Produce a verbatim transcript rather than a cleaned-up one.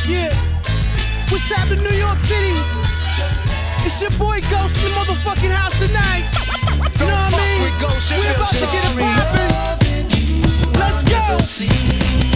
Yeah. What's happening, New York City? It's your boy Ghost in the motherfucking house tonight. You know what I mean? We're about to get it poppin'. Let's go.